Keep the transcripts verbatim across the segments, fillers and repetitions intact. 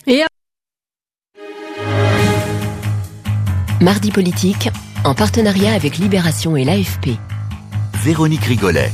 Et Mardi politique, en partenariat avec Libération et l'A F P. Véronique Rigolet.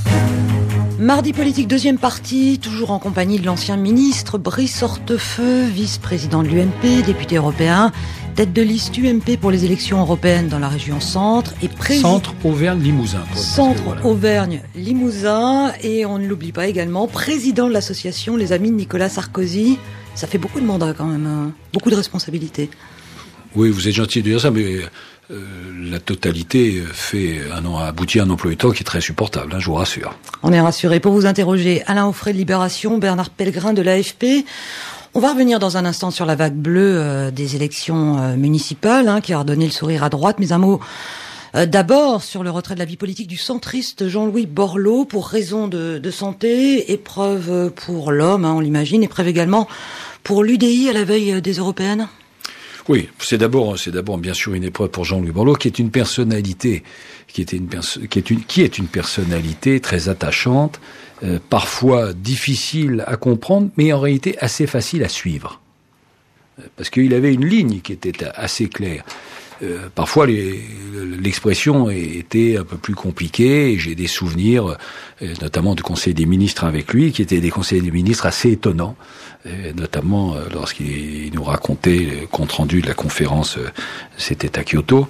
Mardi politique, deuxième partie, toujours en compagnie de l'ancien ministre Brice Hortefeux, vice-président de l'U M P, député européen, tête de liste U M P pour les élections européennes dans la région Centre et président... Centre Auvergne-Limousin. Centre voilà. Auvergne-Limousin, et on ne l'oublie pas également, président de l'association Les Amis de Nicolas Sarkozy. Ça fait beaucoup de mandats quand même, hein. Beaucoup de responsabilités. Oui, vous êtes gentil de dire ça, mais euh, la totalité fait un an aboutit à un emploi du temps qui est très supportable, hein, je vous rassure. On est rassurés. Pour vous interroger, Alain Offray de Libération, Bernard Pellegrin de l'A F P. On va revenir dans un instant sur la vague bleue euh, des élections euh, municipales, hein, qui a redonné le sourire à droite. Mais un mot euh, d'abord sur le retrait de la vie politique du centriste Jean-Louis Borloo pour raison de, de santé, épreuve pour l'homme, hein, on l'imagine, épreuve également pour l'U D I à la veille des européennes. Oui, c'est d'abord, c'est d'abord bien sûr une épreuve pour Jean-Louis Borloo, qui est une personnalité, qui était une perso- qui est une, qui est une personnalité très attachante, euh, parfois difficile à comprendre, mais en réalité assez facile à suivre, parce qu'il avait une ligne qui était assez claire. Euh, parfois, les, l'expression était un peu plus compliquée, et j'ai des souvenirs, euh, notamment du Conseil des ministres avec lui, qui étaient des conseils des ministres assez étonnants, euh, notamment euh, lorsqu'il nous racontait le compte-rendu de la conférence, euh, c'était à Kyoto,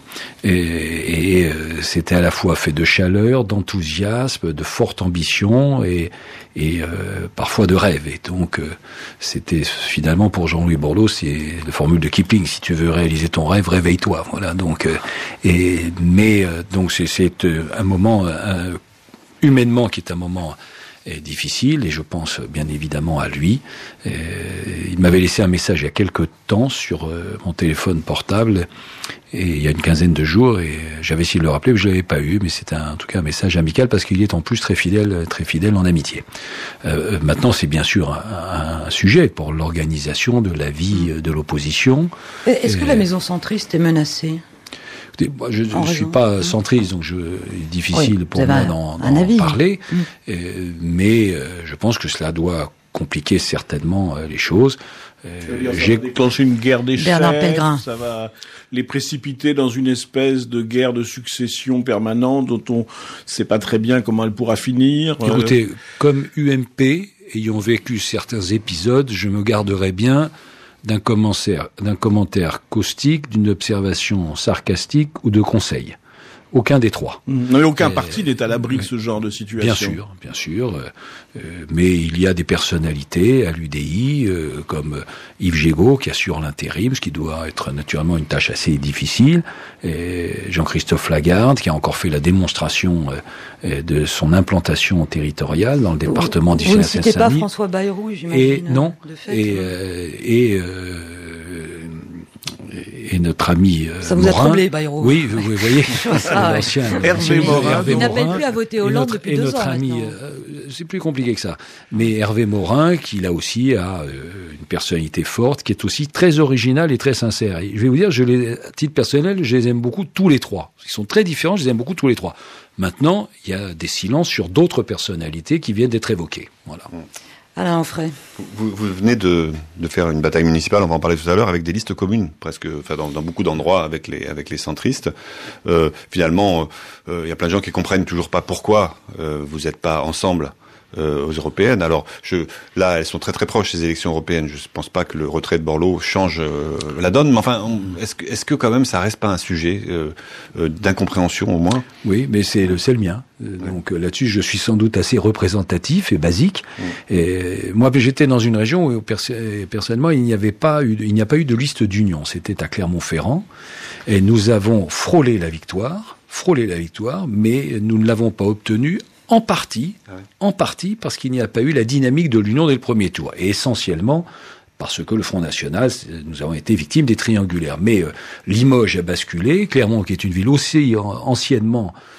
et, et euh, c'était à la fois fait de chaleur, d'enthousiasme, de forte ambition, et, et euh, parfois de rêve. Et donc, euh, c'était finalement pour Jean-Louis Borloo, c'est la formule de Kipling, si tu veux réaliser ton rêve, réveille-toi. Voilà, donc, euh, et, mais euh, donc c'est, c'est euh, un moment euh, humainement qui est un moment euh, difficile, et je pense bien évidemment à lui. Euh, il m'avait laissé un message il y a quelque temps sur euh, mon téléphone portable, et il y a une quinzaine de jours, et j'avais essayé de le rappeler, mais je l'avais pas eu, mais c'était un, en tout cas un message amical, parce qu'il est en plus très fidèle, très fidèle en amitié. Euh, maintenant, c'est bien sûr un, un sujet pour l'organisation de la vie de l'opposition. Est-ce que euh, la maison centriste est menacée ? Écoutez, moi, je ne suis pas centriste, donc je, il est difficile oui, pour moi un, d'en, un d'en avis. parler, mmh. euh, mais euh, je pense que cela doit compliquer certainement euh, les choses. Euh, ça va déclencher une guerre des chefs, ça va les précipiter dans une espèce de guerre de succession permanente dont on ne sait pas très bien comment elle pourra finir. Écoutez, euh... comme U M P, ayant vécu certains épisodes, je me garderai bien d'un commentaire, d'un commentaire caustique, d'une observation sarcastique ou de conseil. Aucun des trois. Non, mais aucun euh, parti n'est à l'abri de ce genre de situation. Bien sûr, bien sûr. Euh, mais il y a des personnalités à l'U D I, euh, comme Yves Gégaud, qui assure l'intérim, ce qui doit être naturellement une tâche assez difficile. Et Jean-Christophe Lagarde, qui a encore fait la démonstration euh, de son implantation territoriale dans le département du Seine-Saint-Denis. Vous ne citez pas François Bayrou, j'imagine. Et non. De fait, et euh, et euh, et notre ami euh, ça vous Morin, a troublé, Bayrou. Oui, vous, vous voyez, ça, l'ancien ouais. Hervé Morin. Il n'appelle plus à voter Hollande notre, depuis et deux notre ans ami, euh, c'est plus compliqué que ça. Mais Hervé Morin, qui là aussi a euh, une personnalité forte, qui est aussi très originale et très sincère. Et je vais vous dire, je les, à titre personnel, je les aime beaucoup tous les trois. Ils sont très différents, je les aime beaucoup tous les trois. Maintenant, il y a des silences sur d'autres personnalités qui viennent d'être évoquées. Voilà. Alain Offray. Vous, vous venez de, de faire une bataille municipale, on va en parler tout à l'heure, avec des listes communes, presque, enfin dans, dans beaucoup d'endroits avec les avec les centristes. Euh, finalement, il euh, y a plein de gens qui comprennent toujours pas pourquoi euh, vous n'êtes pas ensemble euh, aux européennes. Alors, je, là, elles sont très très proches ces élections européennes. Je pense pas que le retrait de Borloo change euh, la donne, mais enfin, on, est-ce que est-ce que quand même ça reste pas un sujet euh, euh, d'incompréhension au moins ? Oui, mais c'est le c'est le mien. Donc euh, là-dessus, je suis sans doute assez représentatif et basique. Mmh. Et moi, j'étais dans une région où pers- personnellement, il n'y avait pas eu, de, il n'y a pas eu de liste d'union. C'était à Clermont-Ferrand, et nous avons frôlé la victoire, frôlé la victoire, mais nous ne l'avons pas obtenue. En partie, ah oui. en partie, parce qu'il n'y a pas eu la dynamique de l'union dès le premier tour, et essentiellement parce que le Front National, nous avons été victimes des triangulaires. Mais euh, Limoges a basculé, Clermont, qui est une ville aussi anciennement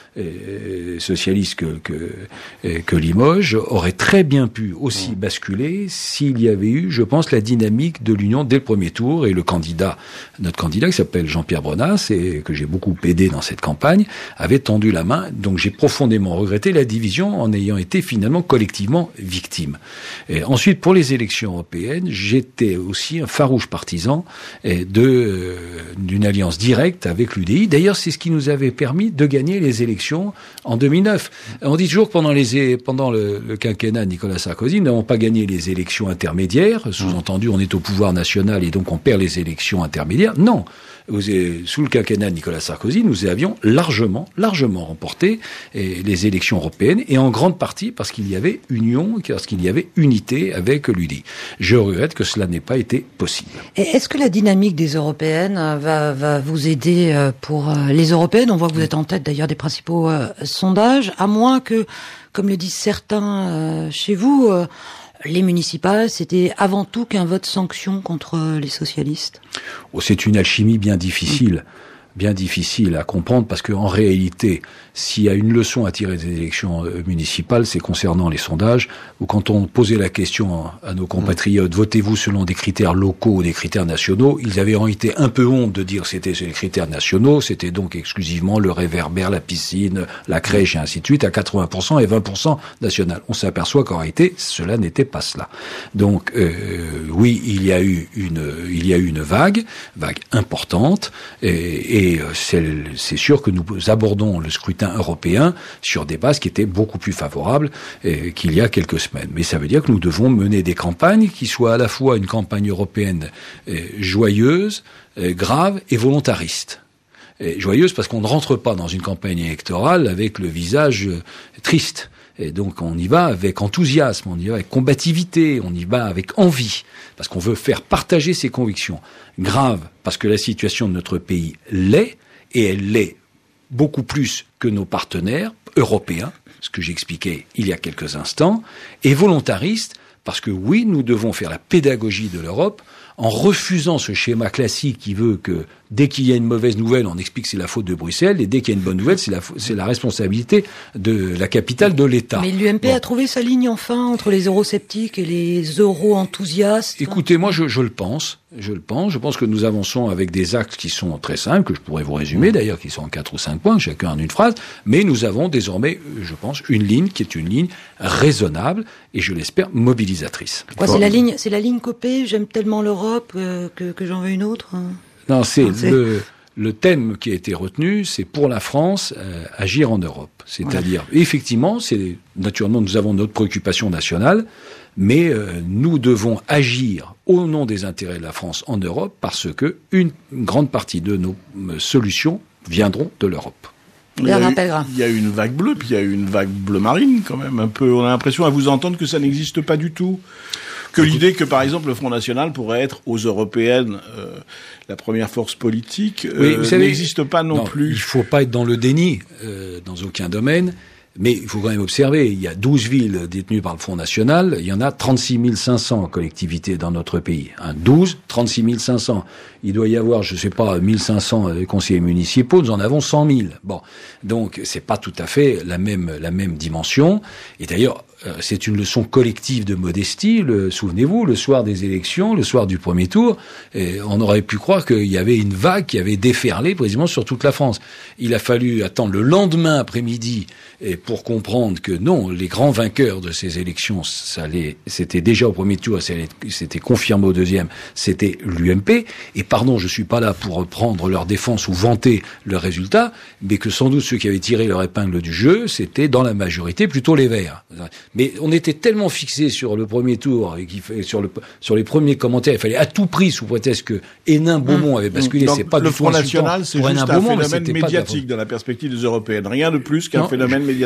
euh, socialiste que, que, que Limoges, aurait très bien pu aussi basculer s'il y avait eu, je pense, la dynamique de l'Union dès le premier tour, et le candidat, notre candidat qui s'appelle Jean-Pierre Bronas, et que j'ai beaucoup aidé dans cette campagne, avait tendu la main. Donc j'ai profondément regretté la division en ayant été finalement collectivement victime. Et ensuite, pour les élections européennes, j'étais aussi un farouche partisan de, euh, d'une alliance directe avec l'U D I. D'ailleurs, c'est ce qui nous avait permis de gagner les élections en deux mille neuf. On dit toujours que pendant, les, pendant le, le quinquennat de Nicolas Sarkozy, nous n'avons pas gagné les élections intermédiaires. Sous-entendu, on est au pouvoir national et donc on perd les élections intermédiaires. Non. Sous le quinquennat de Nicolas Sarkozy, nous avions largement, largement remporté les élections européennes, et en grande partie parce qu'il y avait union, parce qu'il y avait unité avec l'U D I. Je regrette que cela n'ait pas été possible. Et est-ce que la dynamique des européennes va, va vous aider pour les européennes? On voit que vous êtes en tête d'ailleurs des principaux euh, sondages, à moins que, comme le disent certains euh, chez vous, euh, les municipales, c'était avant tout qu'un vote sanction contre les socialistes. Oh, c'est une alchimie bien difficile, bien difficile à comprendre, parce qu'en réalité, s'il y a une leçon à tirer des élections municipales, c'est concernant les sondages, où quand on posait la question à nos compatriotes, votez-vous selon des critères locaux ou des critères nationaux, ils avaient en réalité un peu honte de dire que c'était les critères nationaux, c'était donc exclusivement le réverbère, la piscine, la crèche et ainsi de suite, à quatre-vingts pour cent et vingt pour cent national. On s'aperçoit qu'en réalité, cela n'était pas cela. Donc, euh, oui, il y a eu une, il y a eu une vague, vague importante, et, et c'est, c'est sûr que nous abordons le scrutin européen sur des bases qui étaient beaucoup plus favorables eh, qu'il y a quelques semaines. Mais ça veut dire que nous devons mener des campagnes qui soient à la fois une campagne européenne eh, joyeuse, eh, grave et volontariste. Et joyeuse parce qu'on ne rentre pas dans une campagne électorale avec le visage euh, triste. Et donc on y va avec enthousiasme, on y va avec combativité, on y va avec envie, parce qu'on veut faire partager ses convictions. Grave parce que la situation de notre pays l'est, et elle l'est beaucoup plus que nos partenaires européens, ce que j'expliquais il y a quelques instants, et volontariste, parce que oui, nous devons faire la pédagogie de l'Europe en refusant ce schéma classique qui veut que dès qu'il y a une mauvaise nouvelle, on explique que c'est la faute de Bruxelles, et dès qu'il y a une bonne nouvelle, c'est la, c'est la responsabilité de la capitale de l'État. Mais l'U M P bon. a trouvé sa ligne enfin entre les eurosceptiques et les euro-enthousiastes. Écoutez, moi je, je le pense, je le pense. Je pense que nous avançons avec des axes qui sont très simples, que je pourrais vous résumer d'ailleurs, qui sont en quatre ou cinq points, chacun en une phrase, mais nous avons désormais, je pense, une ligne qui est une ligne raisonnable et je l'espère mobilisatrice. Quoi, c'est la ligne, c'est la ligne copée, j'aime tellement l'Europe euh, que, que j'en veux une autre. Non, c'est, ah, c'est... Le, le thème qui a été retenu, c'est pour la France, euh, agir en Europe. C'est-à-dire, ouais. effectivement, c'est naturellement, nous avons notre préoccupation nationale, mais euh, nous devons agir au nom des intérêts de la France en Europe, parce que une, une grande partie de nos euh, solutions viendront de l'Europe. Il y, a eu, il y a eu une vague bleue, puis il y a eu une vague bleu marine quand même, un peu. On a l'impression à vous entendre que ça n'existe pas du tout. Que l'idée que, par exemple, le Front National pourrait être, aux européennes, euh, la première force politique, euh, oui, vous savez, n'existe pas non, non plus. Il ne faut pas être dans le déni, euh, dans aucun domaine, mais il faut quand même observer, il y a douze villes détenues par le Front National, il y en a trente-six mille cinq cents collectivités dans notre pays. Hein, douze, trente-six mille cinq cents. Il doit y avoir, je sais pas, mille cinq cents conseillers municipaux, nous en avons cent mille. Bon, donc c'est pas tout à fait la même la même dimension. Et d'ailleurs, euh, c'est une leçon collective de modestie. Le, souvenez-vous, le soir des élections, le soir du premier tour, et on aurait pu croire qu'il y avait une vague qui avait déferlé précisément sur toute la France. Il a fallu attendre le lendemain après-midi et pour comprendre que non, les grands vainqueurs de ces élections, ça allait, c'était déjà au premier tour, c'était confirmé au deuxième, c'était l'U M P. Et pardon, je suis pas là pour reprendre leur défense ou vanter leurs résultats, mais que sans doute ceux qui avaient tiré leur épingle du jeu, c'était dans la majorité plutôt les Verts. Mais on était tellement fixé sur le premier tour et qu'il fallait, sur le sur les premiers commentaires, il fallait à tout prix, sous prétexte que Hénin-Beaumont avait basculé. Donc, c'est pas le du Front National, c'est juste un Beaumont, phénomène médiatique dans la perspective des européennes, rien de plus qu'un non, phénomène médiatique.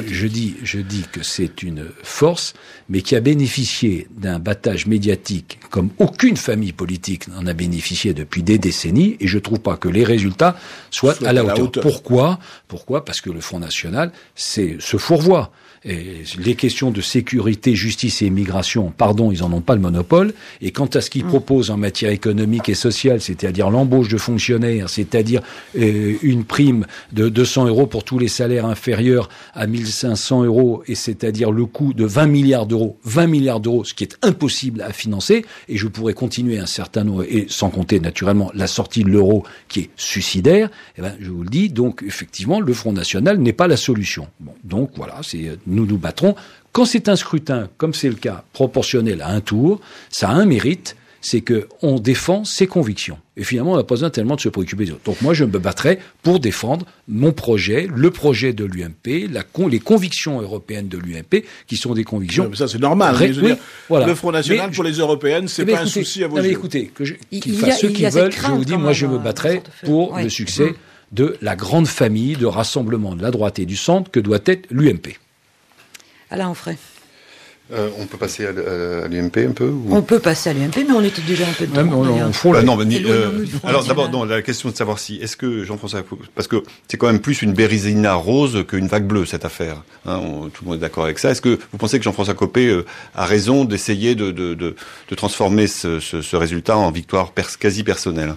je dis, je dis que c'est une force, mais qui a bénéficié d'un battage médiatique comme aucune famille politique n'en a bénéficié depuis des décennies, et je trouve pas que les résultats soient Soit à la, à la hauteur. hauteur. Pourquoi? Pourquoi? Parce que le Front National, c'est se fourvoie. Et les questions de sécurité, justice et immigration, pardon, ils en ont pas le monopole. Et quant à ce qu'ils mmh. proposent en matière économique et sociale, c'est-à-dire l'embauche de fonctionnaires, c'est-à-dire euh, une prime de deux cents euros pour tous les salaires inférieurs à mille cinq cents euros, et c'est-à-dire le coût de vingt milliards d'euros, vingt milliards d'euros, ce qui est impossible à financer. Et je pourrais continuer un certain nombre, et sans compter naturellement la sortie de l'euro qui est suicidaire. Eh ben, je vous le dis, donc effectivement, le Front National n'est pas la solution. Bon, donc voilà, c'est nous nous battrons. Quand c'est un scrutin, comme c'est le cas, proportionnel à un tour, ça a un mérite, c'est que on défend ses convictions. Et finalement, on n'a pas besoin tellement de se préoccuper des autres. Donc moi, je me battrai pour défendre mon projet, le projet de l'U M P, la con, les convictions européennes de l'U M P, qui sont des convictions... Non, mais ça, c'est normal. Ré- je veux oui, dire, voilà. Le Front National, mais, pour les européennes, c'est pas écoutez, un souci à vos non, yeux. Mais écoutez, que je, qu'ils fassent ceux qui veulent, je vous dis, moi, je me battrai pour ouais. le succès mmh. de la grande famille de rassemblement de la droite et du centre que doit être l'U M P. Alain Onfray. Euh, on peut passer à, à, à l'U M P un peu ou... On peut passer à l'U M P, mais on était déjà un peu de temps. Ouais, on, on faut bah, non, mais, euh, alors d'abord, non, la question de savoir si, est-ce que Jean-François, parce que c'est quand même plus une Bérésina rose qu'une vague bleue cette affaire. Hein, on, tout le monde est d'accord avec ça. Est-ce que vous pensez que Jean-François Copé euh, a raison d'essayer de, de, de, de transformer ce, ce, ce résultat en victoire pers- quasi personnelle?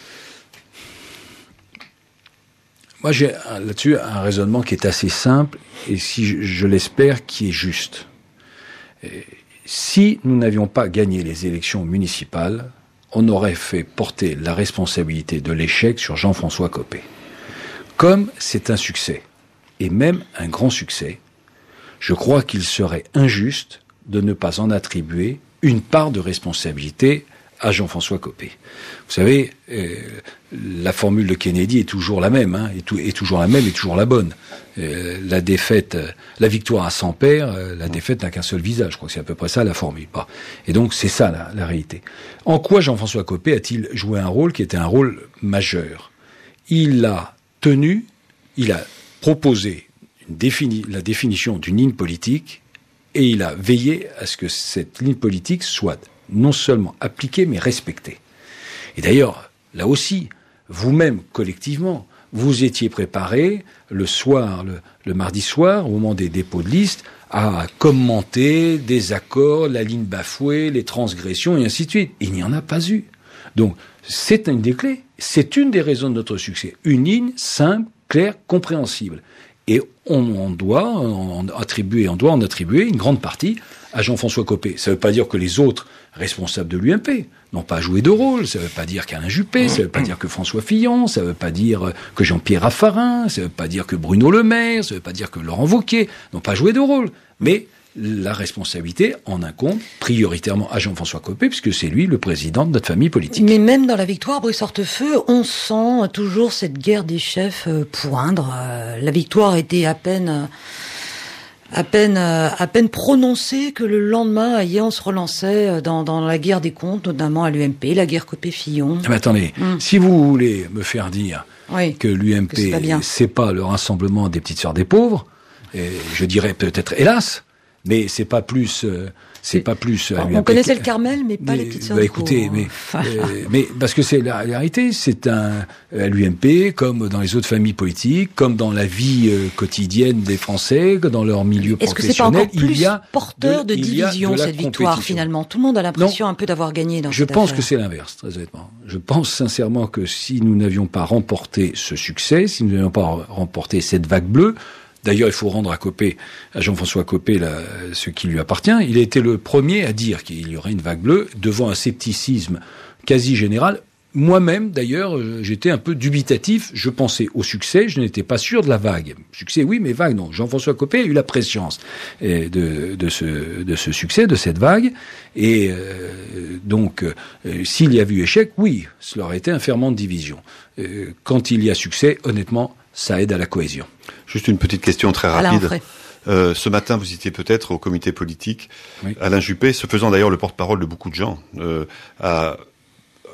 Moi, j'ai là-dessus un raisonnement qui est assez simple et, si je, je l'espère, qui est juste. Et si nous n'avions pas gagné les élections municipales, on aurait fait porter la responsabilité de l'échec sur Jean-François Copé. Comme c'est un succès, et même un grand succès, je crois qu'il serait injuste de ne pas en attribuer une part de responsabilité à Jean-François Copé. Vous savez, euh, la formule de Kennedy est toujours la même, hein, est, tout, est toujours la même et toujours la bonne. Euh, la défaite, euh, la victoire a cent pairs, euh, la défaite n'a qu'un seul visage. Je crois que c'est à peu près ça la formule. Bah. Et donc c'est ça la, la réalité. En quoi Jean-François Copé a-t-il joué un rôle qui était un rôle majeur? Il a tenu, il a proposé une défini, la définition d'une ligne politique et il a veillé à ce que cette ligne politique soit non seulement appliquée, mais respectée. Et d'ailleurs, là aussi, vous-même, collectivement, vous étiez préparés le soir, le, le mardi soir, au moment des dépôts de liste, à commenter des accords, la ligne bafouée, les transgressions, et ainsi de suite. Il n'y en a pas eu. Donc, c'est une des clés. C'est une des raisons de notre succès. Une ligne simple, claire, compréhensible. Et on, on doit en attribuer, on doit en attribuer une grande partie à Jean-François Copé. Ça ne veut pas dire que les autres responsables de l'U M P n'ont pas joué de rôle. Ça ne veut pas dire qu'Alain Juppé, ça ne veut pas dire que François Fillon, ça ne veut pas dire que Jean-Pierre Raffarin, ça ne veut pas dire que Bruno Le Maire, ça ne veut pas dire que Laurent Wauquiez n'ont pas joué de rôle. Mais la responsabilité en incombe prioritairement à Jean-François Copé, puisque c'est lui le président de notre famille politique. Mais même dans la victoire, Brice Hortefeux, on sent toujours cette guerre des chefs poindre. La victoire était à peine... à peine à peine prononcée que le lendemain, hier, on se relançait dans, dans la guerre des comptes, notamment à l'U M P, la guerre Copé-Fillon. Mais attendez, hum. si vous voulez me faire dire oui, que l'U M P, que c'est, pas c'est pas le rassemblement des petites sœurs des pauvres, et je dirais peut-être hélas, mais c'est pas plus... Euh, c'est pas plus. Alors, on connaissait le Carmel, mais pas mais, les petites sœurs. Bah, écoutez, mais, euh, mais parce que c'est la, la réalité, c'est un à l'U M P comme dans les autres familles politiques, comme dans la vie euh, quotidienne des Français, dans leur milieu Est-ce professionnel. Est-ce que c'est pas encore plus il y a porteur de, de division de cette victoire finalement? Tout le monde a l'impression non, un peu d'avoir gagné dans je cette pense affaire. Que c'est l'inverse, très honnêtement. Je pense sincèrement que si nous n'avions pas remporté ce succès, si nous n'avions pas remporté cette vague bleue. D'ailleurs, il faut rendre à Copé, à Jean-François Copé, la, ce qui lui appartient. Il a été le premier à dire qu'il y aurait une vague bleue devant un scepticisme quasi général. Moi-même, d'ailleurs, j'étais un peu dubitatif. Je pensais au succès, je n'étais pas sûr de la vague. Succès, oui, mais vague, non. Jean-François Copé a eu la préscience de, de, ce, de ce succès, de cette vague. Et euh, donc, euh, s'il y avait eu échec, oui, cela aurait été un ferment de division. Euh, quand il y a succès, honnêtement, ça aide à la cohésion. Juste une petite question très rapide. Euh, ce matin, vous étiez peut-être au comité politique. Oui. Alain Juppé, se faisant d'ailleurs le porte-parole de beaucoup de gens, euh, a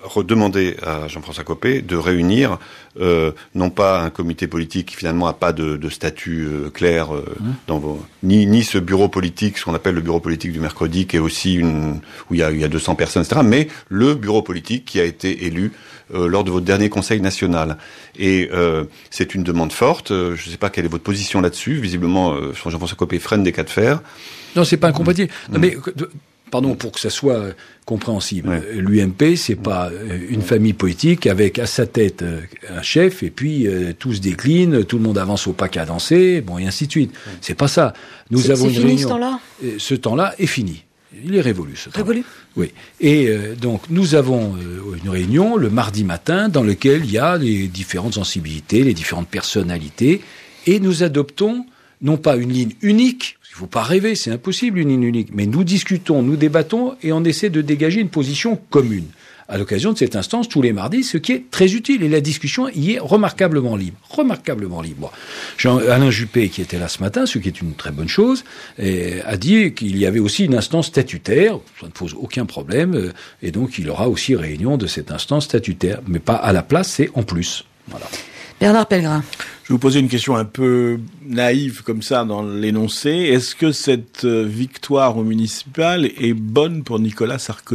redemandé à Jean-François Copé de réunir euh, non pas un comité politique qui finalement n'a pas de, de statut euh, clair, euh, mmh. dans vos, ni, ni ce bureau politique, ce qu'on appelle le bureau politique du mercredi, qui est aussi une où il y a, il y a deux cents personnes, et cetera, mais le bureau politique qui a été élu euh, lors de votre dernier conseil national. Et euh, c'est une demande forte. Euh, je ne sais pas quelle est votre position là-dessus. Visiblement, euh, Jean-François Copé freine des cas de fer. Non, c'est pas incompatible. Mmh. Non, mais pardon, pour que ça soit compréhensible, ouais. l'U M P, c'est pas une famille politique avec à sa tête un chef et puis euh, tout se décline, tout le monde avance au pas cadencé, bon, et ainsi de suite. Ouais. C'est pas ça. Nous c'est, avons c'est une fini, réunion. Ce temps-là ce temps-là est fini. Il est révolu, ce temps. Révolu ? Oui. Et euh, donc, nous avons euh, une réunion le mardi matin dans laquelle il y a les différentes sensibilités, les différentes personnalités, et nous adoptons non pas une ligne unique, il ne faut pas rêver, c'est impossible une ligne unique, mais nous discutons, nous débattons et on essaie de dégager une position commune. À l'occasion de cette instance, tous les mardis, ce qui est très utile. Et la discussion y est remarquablement libre. Remarquablement libre. Jean, Alain Juppé, qui était là ce matin, ce qui est une très bonne chose, et, a dit qu'il y avait aussi une instance statutaire. Ça ne pose aucun problème. Et donc, il y aura aussi réunion de cette instance statutaire. Mais pas à la place, c'est en plus. Voilà. Bernard Pellegrin. Je vais vous poser une question un peu naïve comme ça dans l'énoncé. Est-ce que cette victoire au municipal est bonne pour Nicolas Sarkozy ?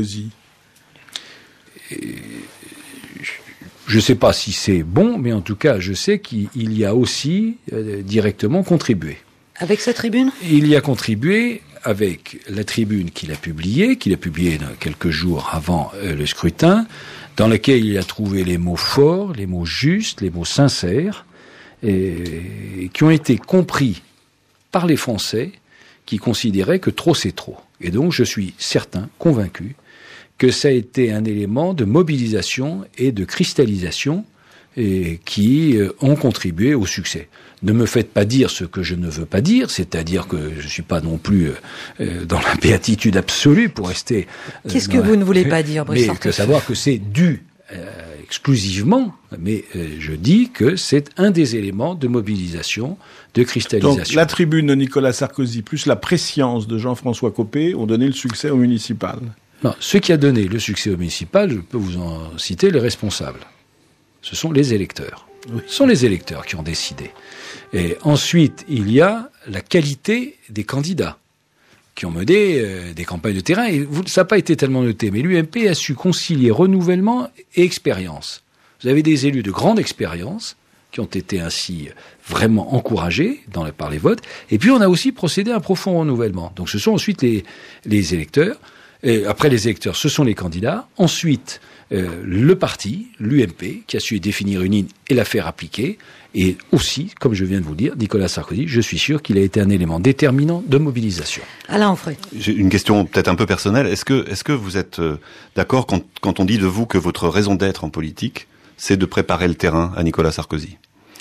Je ne sais pas si c'est bon, mais en tout cas, je sais qu'il y a aussi euh, directement contribué. Avec sa tribune ? Il y a contribué avec la tribune qu'il a publiée, qu'il a publiée quelques jours avant euh, le scrutin, dans laquelle il a trouvé les mots forts, les mots justes, les mots sincères, et, et qui ont été compris par les Français qui considéraient que trop c'est trop. Et donc, je suis certain, convaincu, que ça a été un élément de mobilisation et de cristallisation et qui euh, ont contribué au succès. Ne me faites pas dire ce que je ne veux pas dire, c'est-à-dire que je ne suis pas non plus euh, dans la béatitude absolue pour rester... Euh, Qu'est-ce que vous la... ne voulez pas dire, Brice Mais que savoir que c'est dû euh, exclusivement, mais euh, je dis que c'est un des éléments de mobilisation, de cristallisation. Donc la tribune de Nicolas Sarkozy plus la prescience de Jean-François Copé ont donné le succès au municipal. Non, ce qui a donné le succès au municipal, je peux vous en citer les responsables. Ce sont les électeurs. Oui. Ce sont les électeurs qui ont décidé. Et ensuite, il y a la qualité des candidats qui ont mené euh, des campagnes de terrain. Et vous, ça n'a pas été tellement noté, mais l'U M P a su concilier renouvellement et expérience. Vous avez des élus de grande expérience qui ont été ainsi vraiment encouragés dans le, par les votes. Et puis, on a aussi procédé à un profond renouvellement. Donc, ce sont ensuite les, les électeurs. Et après les électeurs, ce sont les candidats. Ensuite, euh, le parti, l'U M P, qui a su définir une ligne et la faire appliquer. Et aussi, comme je viens de vous le dire, Nicolas Sarkozy, je suis sûr qu'il a été un élément déterminant de mobilisation. Alain Onfray. J'ai une question peut-être un peu personnelle. Est-ce que, est-ce que vous êtes euh, d'accord quand, quand on dit de vous que votre raison d'être en politique, c'est de préparer le terrain à Nicolas Sarkozy ?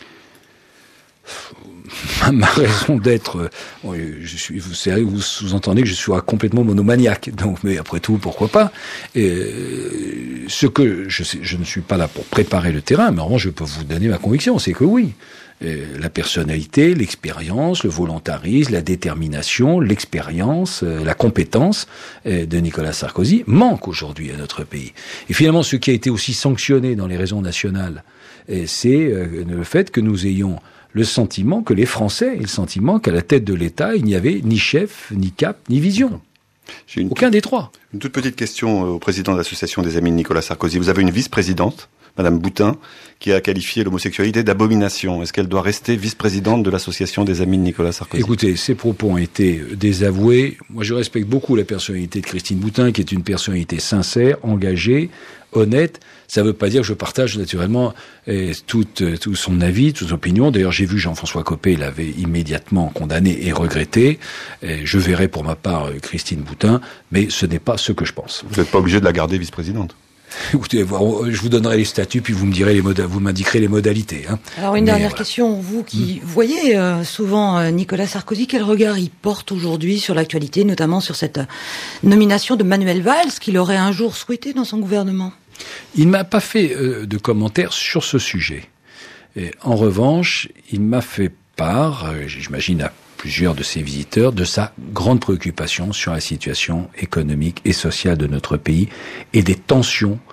Ma raison d'être, euh, je suis, vous, vous sous-entendez que je suis complètement monomaniaque. Donc, mais après tout, pourquoi pas ? Et, euh, ce que je, sais, je ne suis pas là pour préparer le terrain, mais en revanche, je peux vous donner ma conviction, c'est que oui, euh, la personnalité, l'expérience, le volontarisme, la détermination, l'expérience, euh, la compétence euh, de Nicolas Sarkozy manque aujourd'hui à notre pays. Et finalement, ce qui a été aussi sanctionné dans les raisons nationales, euh, c'est euh, le fait que nous ayons le sentiment que les Français aient le sentiment qu'à la tête de l'État, il n'y avait ni chef, ni cap, ni vision. J'ai une Aucun toute, des trois. Une toute petite question au président de l'association des amis de Nicolas Sarkozy. Vous avez une vice-présidente, Madame Boutin, qui a qualifié l'homosexualité d'abomination. Est-ce qu'elle doit rester vice-présidente de l'association des amis de Nicolas Sarkozy ? Écoutez, ces propos ont été désavoués. Moi, je respecte beaucoup la personnalité de Christine Boutin, qui est une personnalité sincère, engagée, honnête. Ça ne veut pas dire que je partage naturellement eh, tout, euh, tout son avis, toute son opinion. D'ailleurs, j'ai vu Jean-François Copé l'avait immédiatement condamné et regretté. Et je verrai pour ma part euh, Christine Boutin, mais ce n'est pas ce que je pense. Vous n'êtes pas obligé de la garder vice-présidente. Écoutez, je vous donnerai les statuts, puis vous me direz les moda- vous m'indiquerez les modalités. Hein. Alors une mais dernière voilà. question, vous qui mmh. voyez euh, souvent euh, Nicolas Sarkozy, quel regard il porte aujourd'hui sur l'actualité, notamment sur cette euh, nomination de Manuel Valls, qu'il aurait un jour souhaité dans son gouvernement ? Il ne m'a pas fait euh, de commentaires sur ce sujet. Et en revanche, il m'a fait part, euh, j'imagine à plusieurs de ses visiteurs, de sa grande préoccupation sur la situation économique et sociale de notre pays et des tensions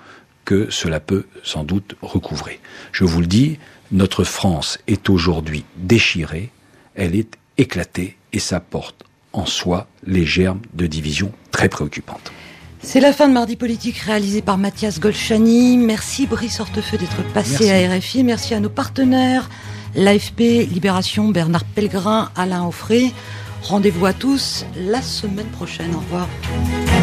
que cela peut sans doute recouvrer. Je vous le dis, notre France est aujourd'hui déchirée, elle est éclatée et ça porte en soi les germes de divisions très préoccupantes. C'est la fin de Mardi Politique réalisé par Mathias Golchani. Merci Brice Hortefeux d'être passé Merci. à R F I. Merci à nos partenaires, l'A F P, Libération, Bernard Pellegrin, Alain Offray. Rendez-vous à tous la semaine prochaine. Au revoir.